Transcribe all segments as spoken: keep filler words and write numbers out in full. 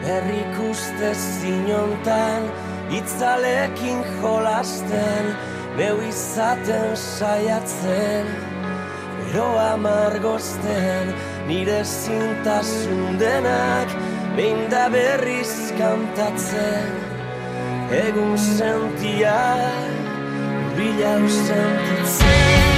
herrik uste zinontan, itzalekin jolasten, neu izaten saiatzen, ero amargozten, nire zintasun denak, behin da berriz kantatzen, egun sentiak, bilau sentitzen.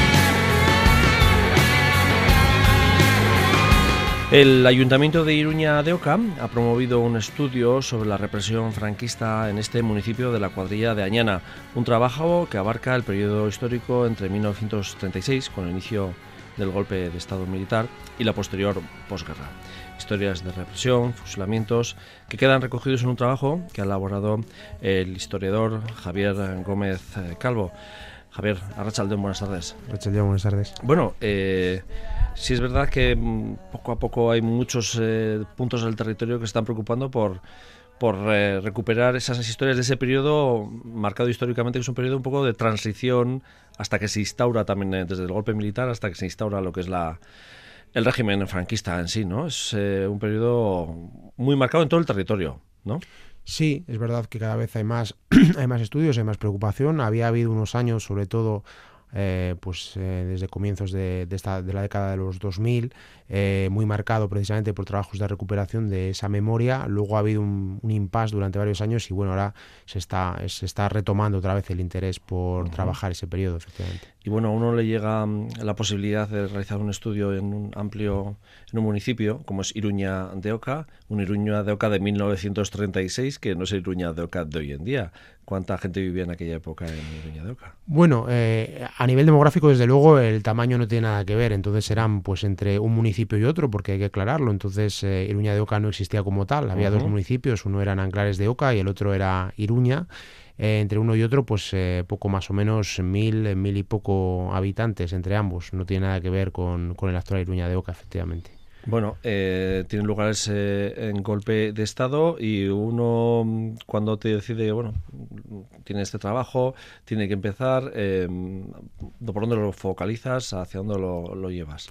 El Ayuntamiento de Iruña de Oca ha promovido un estudio sobre la represión franquista en este municipio de la cuadrilla de Añana, un trabajo que abarca el periodo histórico entre mil novecientos treinta y seis, con el inicio del golpe de Estado militar, y la posterior posguerra. Historias de represión, fusilamientos, que quedan recogidos en un trabajo que ha elaborado el historiador Javier Gómez Calvo. Javier, arratsaldeon, buenas tardes. Arratsaldeon, buenas tardes. Bueno, eh, sí es verdad que poco a poco hay muchos eh, puntos del territorio que se están preocupando por, por eh, recuperar esas historias de ese periodo marcado históricamente, que es un periodo un poco de transición hasta que se instaura también, eh, desde el golpe militar hasta que se instaura lo que es la el régimen franquista en sí, ¿no? Es eh, un periodo muy marcado en todo el territorio, ¿no? Sí, es verdad que cada vez hay más, hay más estudios, hay más preocupación. Había habido unos años, sobre todo eh, pues eh, desde comienzos de, de, esta, de la década de los dos mil, eh, muy marcado precisamente por trabajos de recuperación de esa memoria. Luego ha habido un, un impasse durante varios años y bueno, ahora se está, se está retomando otra vez el interés por uh-huh. trabajar ese periodo, efectivamente. Y bueno, a uno le llega la posibilidad de realizar un estudio en un amplio, en un municipio como es Iruña de Oca, un Iruña de Oca de mil novecientos treinta y seis, que no es Iruña de Oca de hoy en día. ¿Cuánta gente vivía en aquella época en Iruña de Oca? Bueno, eh, a nivel demográfico, desde luego, el tamaño no tiene nada que ver. Entonces eran pues entre un municipio y otro, porque hay que aclararlo. Entonces eh, Iruña de Oca no existía como tal. Había uh-huh. dos municipios, uno era Nanclares de Oca y el otro era Iruña. Eh, entre uno y otro, pues eh, poco más o menos mil, mil y poco habitantes entre ambos. No tiene nada que ver con, con el actual Iruña de Oca, efectivamente. Bueno, eh, tienen lugar ese en golpe de Estado y uno cuando te decide, bueno, tiene este trabajo, tiene que empezar, eh, ¿por dónde lo focalizas? ¿Hacia dónde lo, lo llevas?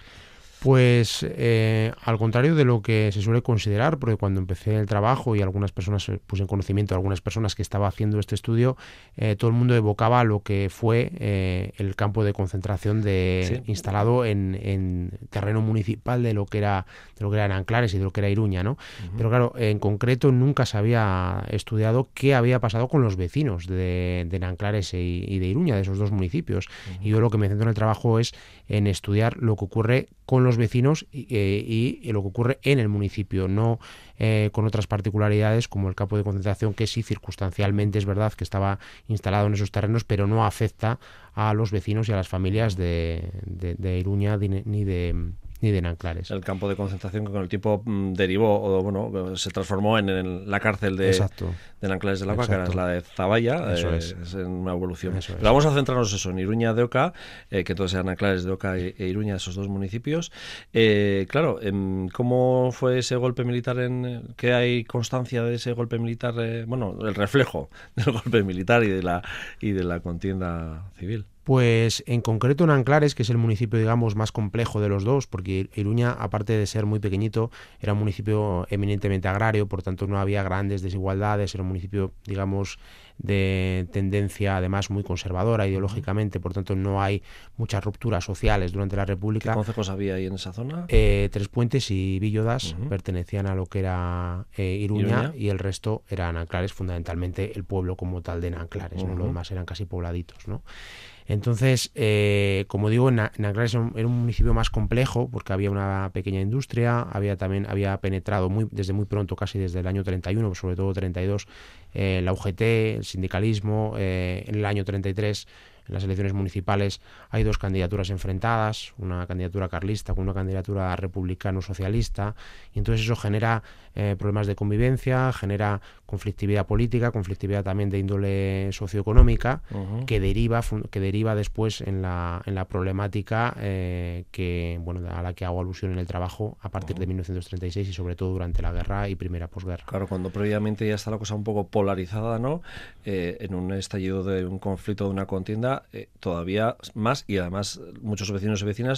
Pues eh, al contrario de lo que se suele considerar, porque cuando empecé el trabajo y algunas personas puse en conocimiento de algunas personas que estaba haciendo este estudio, eh, todo el mundo evocaba lo que fue eh, el campo de concentración de, sí. instalado en, en terreno municipal de lo que era de lo que eran Nanclares y de lo que era Iruña, ¿no? Uh-huh. Pero claro, en concreto nunca se había estudiado qué había pasado con los vecinos de, de Nanclares y, y de Iruña, de esos dos municipios. Uh-huh. Y yo lo que me centro en el trabajo es en estudiar lo que ocurre con los vecinos y, eh, y lo que ocurre en el municipio, no eh, con otras particularidades como el campo de concentración, que sí circunstancialmente es verdad que estaba instalado en esos terrenos, pero no afecta a los vecinos y a las familias de, de, de Iruña ni de ni de Nanclares. El campo de concentración que con el tiempo mmm, derivó, o bueno, se transformó en, en la cárcel de, de Nanclares de la Oca, que es la de Zaballa, eso eh, es. es en una evolución. Eso Pero es. Vamos a centrarnos eso, en Iruña de Oca, eh, que entonces eran Nanclares de Oca e, e Iruña, esos dos municipios. Eh, claro, eh, ¿cómo fue ese golpe militar? En ¿Qué hay constancia de ese golpe militar? Eh, bueno, el reflejo del golpe militar y de la, y de la contienda civil. Pues en concreto Nanclares, que es el municipio, digamos, más complejo de los dos, porque Iruña, aparte de ser muy pequeñito, era un municipio eminentemente agrario, por tanto no había grandes desigualdades, era un municipio, digamos, de tendencia además muy conservadora ideológicamente, por tanto no hay muchas rupturas sociales durante la República. ¿Qué concejos había ahí en esa zona? Eh, Tres Puentes y Villodas uh-huh. pertenecían a lo que era eh, Iruña, Iruña y el resto eran Nanclares, fundamentalmente el pueblo como tal de Nanclares, uh-huh. ¿no? Los demás eran casi pobladitos, ¿no? Entonces, eh, como digo, Nanclares era un municipio más complejo porque había una pequeña industria, había también había penetrado muy desde muy pronto, casi desde el año treinta y uno, sobre todo treinta y dos, eh, la U G T, el sindicalismo. Eh, en el año treinta y tres, en las elecciones municipales, hay dos candidaturas enfrentadas, una candidatura carlista con una candidatura republicano-socialista, y entonces eso genera eh, problemas de convivencia, genera conflictividad política, conflictividad también de índole socioeconómica, uh-huh. que deriva que deriva después en la en la problemática eh, que bueno a la que hago alusión en el trabajo a partir uh-huh. de mil novecientos treinta y seis y sobre todo durante la guerra y primera posguerra. Claro, cuando previamente ya está la cosa un poco polarizada, ¿no? Eh, en un estallido de un conflicto, de una contienda, eh, todavía más, y además muchos vecinos y vecinas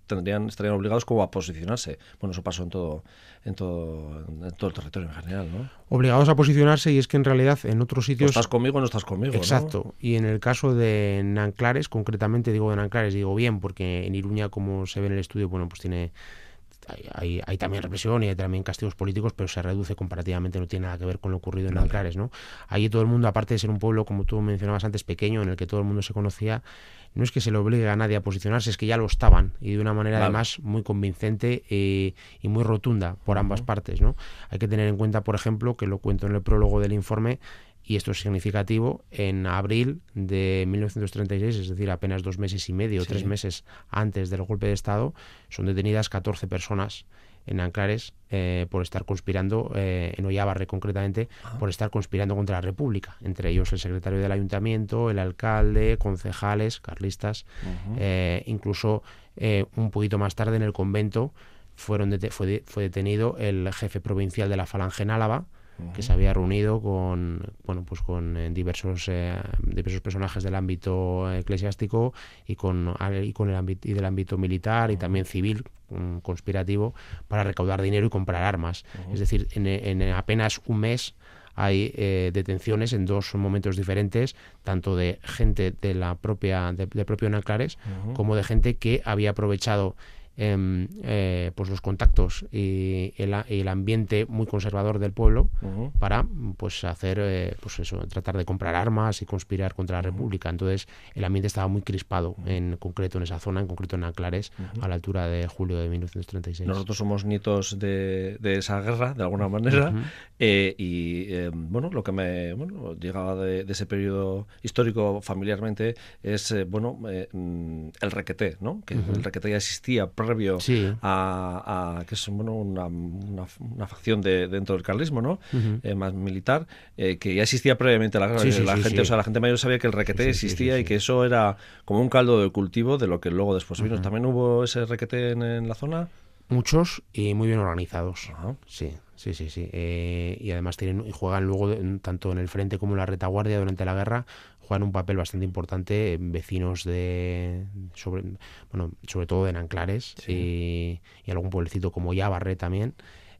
tendrían, estarían obligados como a posicionarse. Bueno, eso pasó en todo, en todo, en todo el territorio en general, ¿no? Obligados a posicionarse, y es que en realidad en otros sitios... O estás conmigo o no estás conmigo, exacto, ¿no? Y en el caso de Nanclares, concretamente digo de Nanclares, digo bien, porque en Iruña, como se ve en el estudio, bueno, pues tiene... Hay, hay, hay también represión y hay también castigos políticos, pero se reduce comparativamente, no tiene nada que ver con lo ocurrido en vale. Nanclares, ¿no? Allí todo el mundo, aparte de ser un pueblo, como tú mencionabas antes, pequeño, en el que todo el mundo se conocía, no es que se le obligue a nadie a posicionarse, es que ya lo estaban, y de una manera vale. además muy convincente eh, y muy rotunda por ambas uh-huh. partes, ¿no? Hay que tener en cuenta, por ejemplo, que lo cuento en el prólogo del informe, y esto es significativo, en abril de mil novecientos treinta y seis, es decir, apenas dos meses y medio, sí. tres meses antes del golpe de Estado, son detenidas catorce personas en Nanclares eh, por estar conspirando, eh, en Ollabarre concretamente, ah. por estar conspirando contra la República. Entre ellos el secretario del ayuntamiento, el alcalde, concejales, carlistas, uh-huh. eh, incluso eh, un poquito más tarde en el convento fueron det- fue, de- fue detenido el jefe provincial de la Falange en Álava, que se había reunido con bueno pues con eh, diversos eh, diversos personajes del ámbito eclesiástico y con y con el ámbito y del ámbito militar y también civil um, conspirativo para recaudar dinero y comprar armas. Uh-huh. Es decir, en, en apenas un mes hay eh, detenciones en dos momentos diferentes, tanto de gente de la propia de, de propio Nanclares uh-huh. como de gente que había aprovechado Eh, eh, pues los contactos y el, el ambiente muy conservador del pueblo uh-huh. para pues hacer eh, pues eso, tratar de comprar armas y conspirar contra la uh-huh. República. Entonces el ambiente estaba muy crispado uh-huh. en concreto en esa zona, en concreto en Nanclares, uh-huh. a la altura de julio de mil novecientos treinta y seis. Nosotros somos nietos de, de esa guerra de alguna manera uh-huh. eh, y eh, bueno, lo que me bueno, llegaba de, de ese periodo histórico familiarmente es eh, bueno eh, el requeté, ¿no? Que uh-huh. el requeté ya existía previo sí. a, a que es bueno una, una, una facción de dentro del carlismo, ¿no? Uh-huh. Eh, más militar, eh, que ya existía previamente la guerra. Sí, sí, la sí, gente, sí. o sea, la gente mayor sabía que el requeté sí, sí, existía sí, sí, sí. y que eso era como un caldo de cultivo de lo que luego después vino. Uh-huh. ¿También hubo ese requeté en, en la zona? Muchos y muy bien organizados. Uh-huh. Sí. Sí, sí, sí. Eh, y además tienen y juegan luego, tanto en el frente como en la retaguardia durante la guerra, juegan un papel bastante importante en vecinos de, sobre, bueno, sobre todo de Nanclares sí. y, y algún pueblecito como Ollabarre también.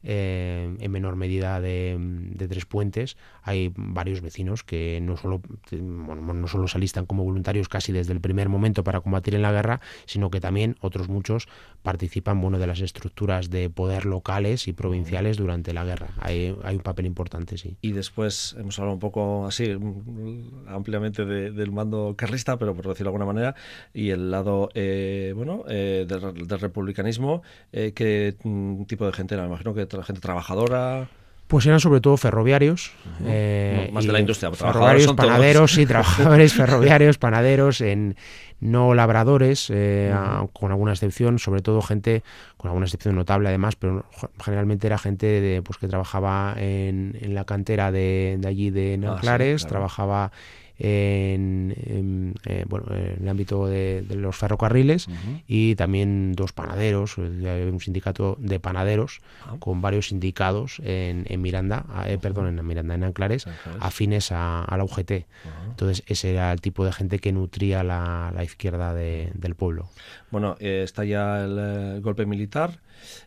Eh, en menor medida de, de Tres Puentes, hay varios vecinos que no solo, bueno, no solo se alistan como voluntarios casi desde el primer momento para combatir en la guerra, sino que también otros muchos participan bueno, de las estructuras de poder locales y provinciales durante la guerra. Hay, hay un papel importante, sí. Y después hemos hablado un poco así ampliamente de, del mando carlista, pero por decirlo de alguna manera, y el lado eh, bueno eh, del, del republicanismo, eh, ¿qué tipo de gente era? Me imagino que gente trabajadora. Pues eran sobre todo ferroviarios. Uh-huh. eh, no, más de la industria. Ferroviarios, panaderos, sí, trabajadores ferroviarios, panaderos, en no labradores, eh, uh-huh. a, con alguna excepción, sobre todo gente, con alguna excepción notable además, pero generalmente era gente de, pues que trabajaba en, en la cantera de, de allí de Nanclares, ah, sí, claro. trabajaba en, en, eh, bueno, en el ámbito de, de los ferrocarriles uh-huh. y también dos panaderos, un sindicato de panaderos uh-huh. con varios sindicados en, en Miranda, eh, uh-huh. perdón, en Miranda, en Nanclares, uh-huh. afines a, a la U G T. Uh-huh. Entonces ese era el tipo de gente que nutría la, la izquierda de, del pueblo. Bueno, eh, está ya el, el golpe militar.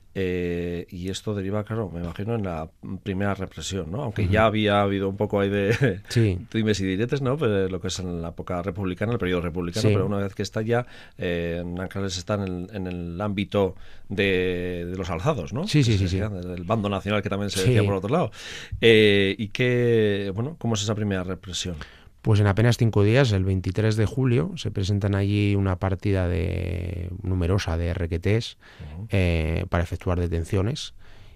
Eh, y esto deriva, claro, me imagino, en la primera represión, ¿no? Aunque uh-huh. ya había habido un poco ahí de sí. dimes y diretes, ¿no? Pero lo que es en la época republicana, el periodo republicano, sí. pero una vez que está ya, eh, Nanclares está en el, en el ámbito de, de los alzados, ¿no? Sí, sí, sí, sí. Del bando nacional que también se sí. decía por otro lado. Eh, y que, bueno, ¿cómo es esa primera represión? Pues en apenas cinco días, el veintitrés de julio, se presentan allí una partida de numerosa de requetés uh-huh. eh, para efectuar detenciones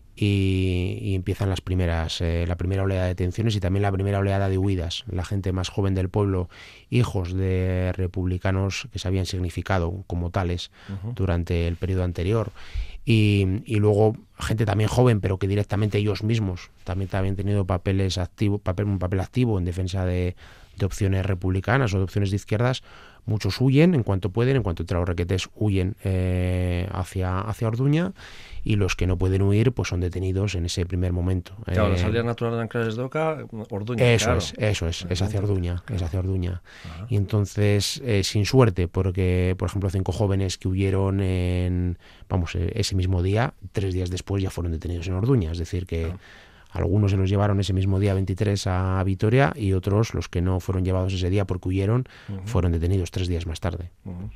y, y empiezan las primeras, eh, la primera oleada de detenciones y también la primera oleada de huidas. La gente más joven del pueblo, hijos de republicanos que se habían significado como tales uh-huh. durante el periodo anterior. Y, y luego gente también joven, pero que directamente ellos mismos también habían tenido papeles activos, papel, un papel activo en defensa de, de opciones republicanas o de opciones de izquierdas, muchos huyen en cuanto pueden, en cuanto entran los requetés huyen eh, hacia, hacia Orduña, y los que no pueden huir pues son detenidos en ese primer momento. Claro, eh, la salida natural de Nanclares de Oca, Orduña. Eso claro. es, eso es, es hacia Orduña, es hacia Orduña. Ajá. Y entonces, eh, sin suerte, porque, por ejemplo, cinco jóvenes que huyeron en, vamos, ese mismo día, tres días después ya fueron detenidos en Orduña, es decir que... Ah. Algunos se los llevaron ese mismo día veintitrés a Vitoria, y otros, los que no fueron llevados ese día porque huyeron, uh-huh. fueron detenidos tres días más tarde. Uh-huh.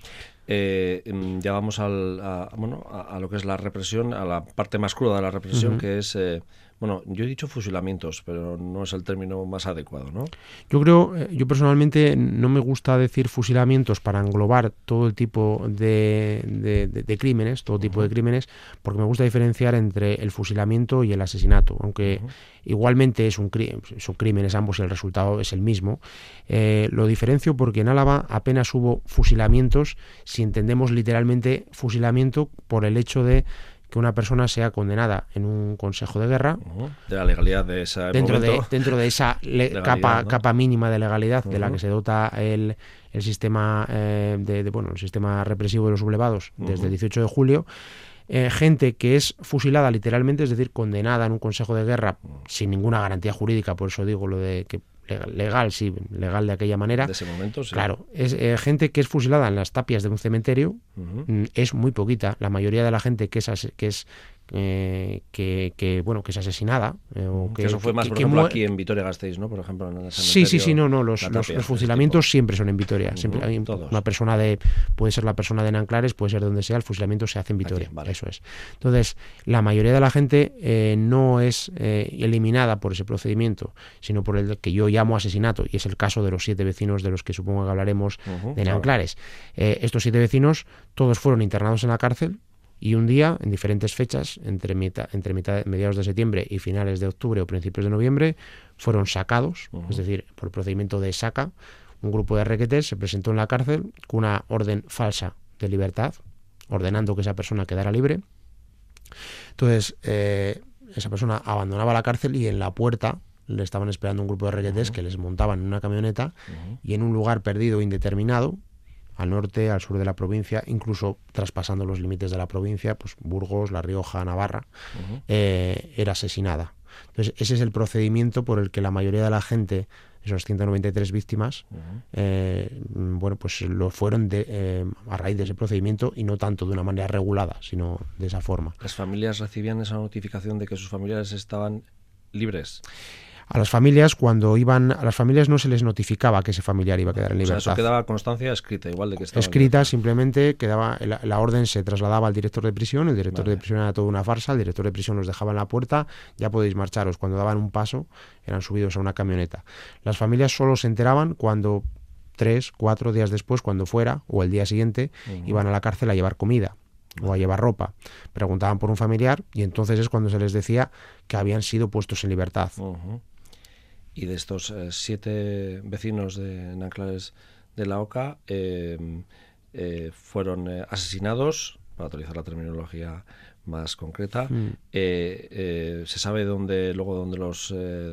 Eh, ya vamos al, a, bueno, a, a lo que es la represión, a la parte más cruda de la represión, uh-huh. que es... Eh, Bueno, yo he dicho fusilamientos, pero no es el término más adecuado, ¿no? Yo creo, yo personalmente no me gusta decir fusilamientos para englobar todo el tipo de, de, de, de crímenes, todo tipo uh-huh. de crímenes, porque me gusta diferenciar entre el fusilamiento y el asesinato, aunque uh-huh. igualmente es un crimen, son crímenes ambos y el resultado es el mismo. Eh, lo diferencio porque en Álava apenas hubo fusilamientos, si entendemos literalmente fusilamiento por el hecho de que una persona sea condenada en un consejo de guerra, uh-huh. de la legalidad de ese dentro momento. de dentro de esa le, capa, ¿no? capa mínima de legalidad uh-huh. de la que se dota el, el sistema eh, de, de bueno el sistema represivo de los sublevados uh-huh. desde el dieciocho de julio. Eh, gente que es fusilada literalmente, es decir, condenada en un consejo de guerra uh-huh. sin ninguna garantía jurídica, por eso digo lo de que legal, sí, legal de aquella manera. De ese momento, sí. Claro, es eh, gente que es fusilada en las tapias de un cementerio, uh-huh. es muy poquita. La mayoría de la gente que es que es eh, que, que bueno que es asesinada eh, o que, que eso fue más que, por que ejemplo mu- aquí en Vitoria-Gasteiz, ¿no? Por ejemplo, en el sí, sí, sí, no, no, los, tapia, los, los fusilamientos tipo. siempre son en Vitoria. Uh-huh. Siempre hay Todos. una persona de puede ser la persona de Nanclares, puede ser de donde sea, el fusilamiento se hace en Vitoria. Aquí, vale. Eso es. Entonces, la mayoría de la gente eh, no es eh, eliminada por ese procedimiento, sino por el que yo llamo asesinato, y es el caso de los siete vecinos de los que supongo que hablaremos uh-huh, de Nanclares. Claro. Eh, estos siete vecinos todos fueron internados en la cárcel, y un día, en diferentes fechas, entre, mitad, entre mitad, mediados de septiembre y finales de octubre o principios de noviembre, fueron sacados, uh-huh. es decir, por el procedimiento de saca. Un grupo de requetés se presentó en la cárcel con una orden falsa de libertad, ordenando que esa persona quedara libre. Entonces, eh, esa persona abandonaba la cárcel y en la puerta le estaban esperando un grupo de requetés uh-huh. que les montaban en una camioneta uh-huh. y en un lugar perdido indeterminado, al norte, al sur de la provincia, incluso traspasando los límites de la provincia, pues Burgos, La Rioja, Navarra, uh-huh. eh, era asesinada. Entonces, ese es el procedimiento por el que la mayoría de la gente, esas ciento noventa y tres víctimas, uh-huh. eh, bueno, pues lo fueron de, eh, a raíz de ese procedimiento, y no tanto de una manera regulada, sino de esa forma. ¿Las familias recibían esa notificación de que sus familiares estaban libres? A las familias, cuando iban, a las familias no se les notificaba que ese familiar iba a quedar en libertad. O sea, eso quedaba constancia escrita, igual de que estaba escrita, simplemente quedaba, la, la orden se trasladaba al director de prisión, el director vale. de prisión era toda una farsa, el director de prisión los dejaba en la puerta, ya podéis marcharos. Cuando daban un paso, eran subidos a una camioneta. Las familias solo se enteraban cuando tres, cuatro días después, cuando fuera, o el día siguiente, uh-huh. iban a la cárcel a llevar comida o a llevar ropa. Preguntaban por un familiar y entonces es cuando se les decía que habían sido puestos en libertad. Uh-huh. Y de estos eh, siete vecinos de Nanclares de la Oca eh, eh, fueron eh, asesinados, para utilizar la terminología más concreta. Mm. Eh, eh, ¿Se sabe dónde luego dónde los... Eh,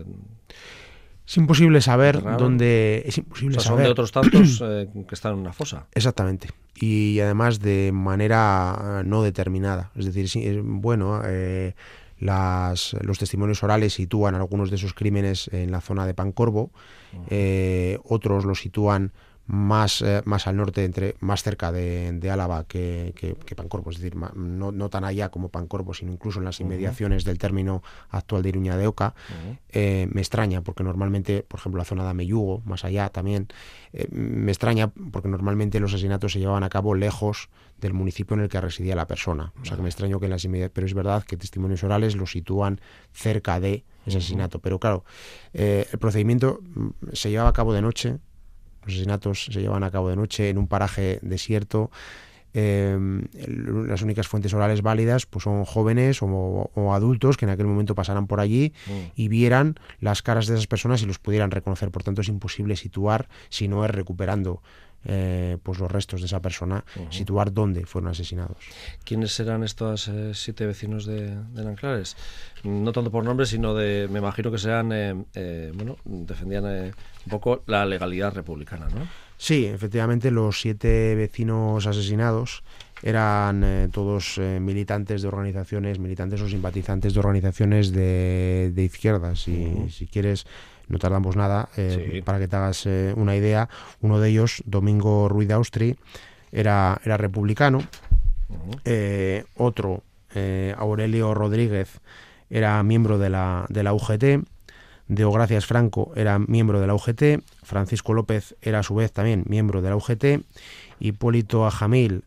es imposible saber dónde... Es imposible o sea, saber. Son de otros tantos eh, que están en una fosa. Exactamente. Y además de manera no determinada. Es decir, sí, es, bueno... Eh, Las, los testimonios orales sitúan algunos de esos crímenes en la zona de Pancorbo, uh-huh. eh, otros los sitúan más, eh, más al norte, entre más cerca de, de Álava que, que, que Pancorbo, es decir, no, no tan allá como Pancorbo, sino incluso en las inmediaciones uh-huh. del término actual de Iruña de Oca. Uh-huh. Eh, me extraña porque normalmente, por ejemplo, la zona de Ameyugo, más allá también, eh, me extraña porque normalmente los asesinatos se llevaban a cabo lejos del municipio en el que residía la persona. O sea que me extraño que en las inmediaciones, pero es verdad que testimonios orales los sitúan cerca de ese asesinato. Uh-huh. Pero claro, eh, el procedimiento se llevaba a cabo de noche. Los asesinatos se llevan a cabo de noche en un paraje desierto. Eh, las únicas fuentes orales válidas pues son jóvenes o, o adultos que en aquel momento pasaran por allí mm. y vieran las caras de esas personas y los pudieran reconocer. Por tanto, es imposible situar si no es recuperando eh, pues los restos de esa persona, uh-huh. situar dónde fueron asesinados. ¿Quiénes eran estos eh, siete vecinos de, de Nanclares? No tanto por nombre, sino de, me imagino que sean, eh, eh, bueno, defendían eh, un poco la legalidad republicana, ¿no? Sí, efectivamente, los siete vecinos asesinados eran eh, todos eh, militantes de organizaciones, militantes o simpatizantes de organizaciones de, de izquierdas. Y uh-huh. si quieres, no tardamos nada, eh, sí. para que te hagas eh, una idea. Uno de ellos, Domingo Ruiz de Austri, era, era republicano. Uh-huh. Eh, otro, eh, Aurelio Rodríguez, era miembro de la, de la U G T. Deogracias Franco era miembro de la U G T. Francisco López era a su vez también miembro de la U G T. Hipólito Ajamil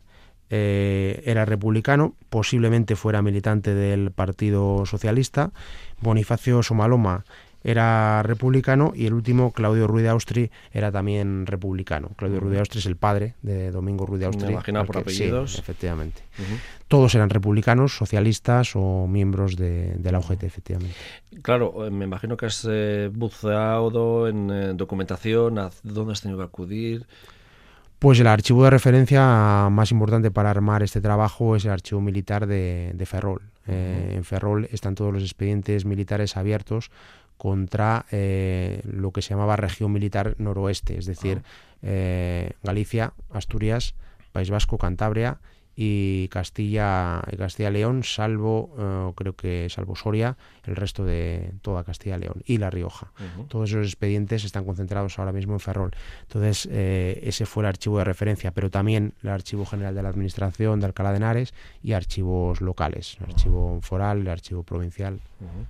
eh, era republicano, posiblemente fuera militante del Partido Socialista. Bonifacio Somaloma era republicano, y el último, Claudio Ruiz de Austri, era también republicano. Claudio uh-huh. Ruiz de Austri es el padre de Domingo Ruiz de Austri. Me imagino por apellidos. Sí, efectivamente. Uh-huh. Todos eran republicanos, socialistas o miembros de, de la U G T, efectivamente. Claro, me imagino que has eh, buceado en eh, documentación, ¿a dónde has tenido que acudir? Pues el archivo de referencia más importante para armar este trabajo es el archivo militar de, de Ferrol. Uh-huh. Eh, en Ferrol están todos los expedientes militares abiertos contra eh, lo que se llamaba región militar noroeste, es decir, ah. eh, Galicia, Asturias, País Vasco, Cantabria y Castilla y Castilla León, salvo eh, creo que salvo Soria, el resto de toda Castilla León y La Rioja. Uh-huh. Todos esos expedientes están concentrados ahora mismo en Ferrol. Entonces eh, ese fue el archivo de referencia, pero también el Archivo General de la Administración de Alcalá de Henares y archivos locales, el archivo foral, el archivo provincial. Uh-huh.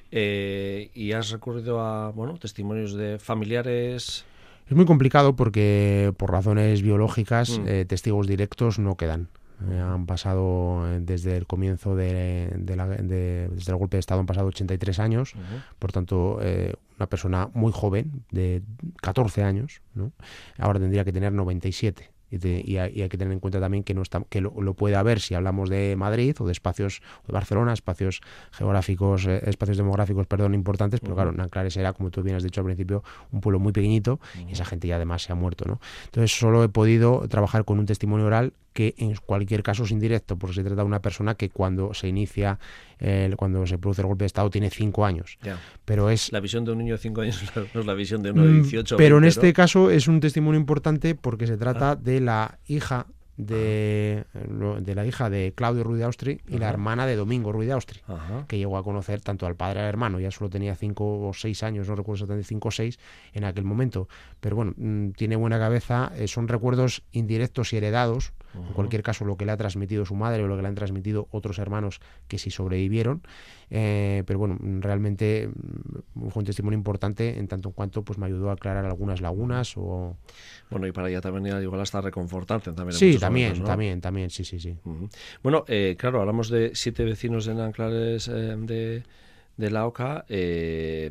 Eh, ¿Y has recurrido a bueno testimonios de familiares? Es muy complicado porque por razones biológicas mm. eh, testigos directos no quedan. Eh, han pasado eh, desde el comienzo de, de la, de, desde el golpe de Estado han pasado ochenta y tres años, uh-huh. por tanto eh, una persona muy joven de catorce años, ¿no? Ahora tendría que tener noventa y siete. Y, de, y, hay, y hay que tener en cuenta también que no está, que lo, lo puede haber si hablamos de Madrid o de espacios de Barcelona, espacios geográficos, eh, espacios demográficos, perdón, importantes, pero uh-huh. claro, Nanclares era, como tú bien has dicho al principio, un pueblo muy pequeñito uh-huh. y esa gente ya además se ha muerto, ¿no? Entonces solo he podido trabajar con un testimonio oral que en cualquier caso es indirecto, porque se trata de una persona que cuando se inicia, eh, cuando se produce el golpe de Estado tiene cinco años. Ya. Pero es la visión de un niño de cinco años no es la visión de uno de dieciocho. Pero veinte, en este ¿no? caso es un testimonio importante porque se trata ah. de la hija de, de la hija de Claudio Ruiz de Austri y Ajá. la hermana de Domingo Ruiz de Austri, Ajá. que llegó a conocer tanto al padre al hermano. Ya solo tenía cinco o seis años, no recuerdo exactamente, cinco o seis en aquel momento, pero bueno, mmm, tiene buena cabeza, eh, son recuerdos indirectos y heredados. Uh-huh. En cualquier caso, lo que le ha transmitido su madre o lo que le han transmitido otros hermanos que sí sobrevivieron, eh, pero bueno, realmente fue un testimonio importante en tanto en cuanto pues me ayudó a aclarar algunas lagunas o... Bueno, y para ella también igual hasta reconfortante también. Sí, también, momentos, ¿no? también, también, sí, sí, sí. Uh-huh. Bueno, eh, claro, hablamos de siete vecinos de Nanclares eh, de, de la Oca eh,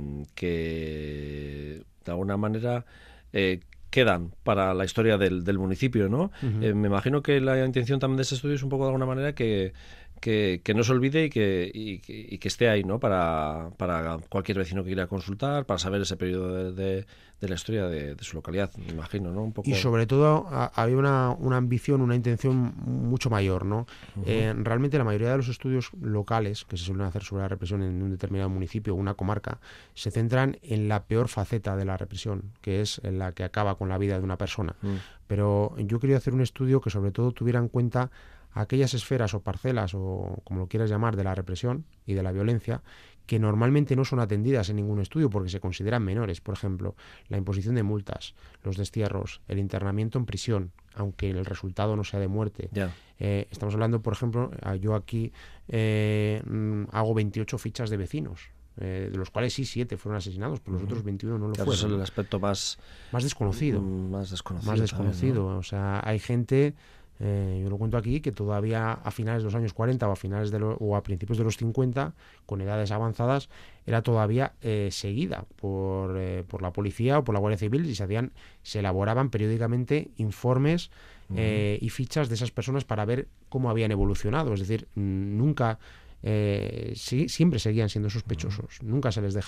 que de alguna manera... Eh, quedan para la historia del, del municipio, ¿no? Uh-huh. Eh, me imagino que la intención también de ese estudio es un poco de alguna manera que, que, que no se olvide y que, y, y que esté ahí, ¿no? Para, para cualquier vecino que quiera consultar, para saber ese periodo de, de, de la historia de, de su localidad, me imagino, ¿no? Un poco... Y sobre todo a, había una, una ambición, una intención mucho mayor, ¿no? Uh-huh. Eh, realmente la mayoría de los estudios locales que se suelen hacer sobre la represión en un determinado municipio o una comarca se centran en la peor faceta de la represión, que es en la que acaba con la vida de una persona. Uh-huh. Pero yo quería hacer un estudio que sobre todo tuviera en cuenta aquellas esferas o parcelas o como lo quieras llamar de la represión y de la violencia que normalmente no son atendidas en ningún estudio porque se consideran menores. Por ejemplo, la imposición de multas, los destierros, el internamiento en prisión, aunque el resultado no sea de muerte. Yeah. Eh, estamos hablando, por ejemplo, yo aquí eh, hago veintiocho fichas de vecinos. Eh, de los cuales sí, siete fueron asesinados, pero los uh-huh. otros veintiuno no lo claro, fueron. Ese es el aspecto más... Más desconocido. Más desconocido. Más desconocido. También, ¿no? O sea, hay gente... Eh, yo lo cuento aquí, que todavía a finales de los años cuarenta o a finales de lo, o a principios de los cincuenta, con edades avanzadas, era todavía eh, seguida por, eh, por la policía o por la Guardia Civil y se hacían, se elaboraban periódicamente informes eh, uh-huh. y fichas de esas personas para ver cómo habían evolucionado. Es decir, nunca... Eh, sí, siempre seguían siendo sospechosos, uh-huh. nunca se les dejaba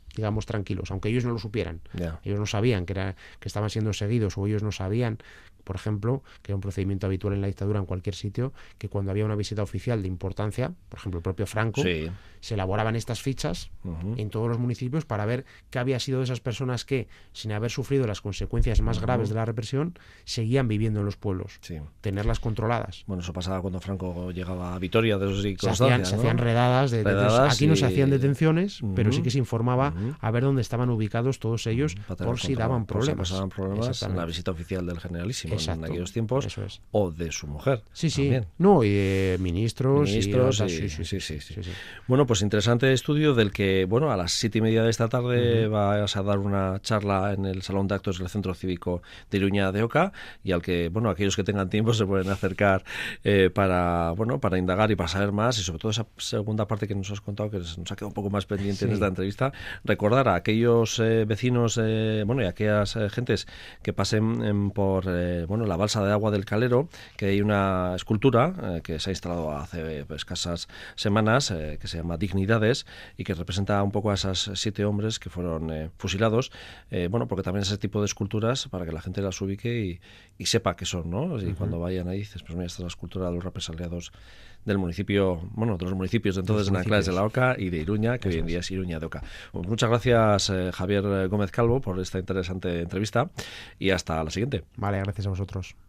digamos, tranquilos, aunque ellos no lo supieran. Yeah. Ellos no sabían que, era, que estaban siendo seguidos, o ellos no sabían, por ejemplo, que era un procedimiento habitual en la dictadura en cualquier sitio, que cuando había una visita oficial de importancia, por ejemplo, el propio Franco, sí. se elaboraban estas fichas uh-huh. en todos los municipios para ver qué había sido de esas personas que, sin haber sufrido las consecuencias más uh-huh. graves de la represión, seguían viviendo en los pueblos, sí. tenerlas controladas. Bueno, eso pasaba cuando Franco llegaba a Vitoria, de eso sí se hacían, ¿no? se hacían redadas, de, redadas aquí y... no se hacían detenciones, uh-huh. pero sí que se informaba uh-huh. a ver dónde estaban ubicados todos ellos uh-huh. por si daban problemas. Si pasaban problemas en la visita oficial del Generalísimo Exacto. en aquellos tiempos, eso es. o de su mujer. Sí, sí. También. No, y de ministros. Ministros, y, y... sí, sí, sí, sí, sí. sí, sí. Bueno, pues interesante estudio del que, bueno, a las siete y media de esta tarde uh-huh. vas a dar una charla en el Salón de Actos del Centro Cívico de Iruña de Oca, y al que, bueno, aquellos que tengan tiempo se pueden acercar eh, para, bueno, para indagar y para saber más, y sobre todo esa segunda parte que nos has contado, que nos ha quedado un poco más pendiente sí. en esta entrevista, recordar a aquellos eh, vecinos, eh, bueno, y a aquellas eh, gentes que pasen eh, por, eh, bueno, la balsa de agua del Calero, que hay una escultura eh, que se ha instalado hace pues, escasas semanas, eh, que se llama Dignidades, y que representa un poco a esos siete hombres que fueron eh, fusilados, eh, bueno, porque también ese tipo de esculturas, para que la gente las ubique y, y sepa qué son, ¿no? Y uh-huh. cuando vayan ahí dices, pues mira, esta es la escultura de los represaliados del municipio, bueno, de los municipios de entonces de Nanclares de la Oca y de Iruña, que Eso hoy en día es Iruña de Oca. Pues muchas gracias, eh, Javier Gómez Calvo, por esta interesante entrevista, y hasta la siguiente. Vale, gracias a vosotros.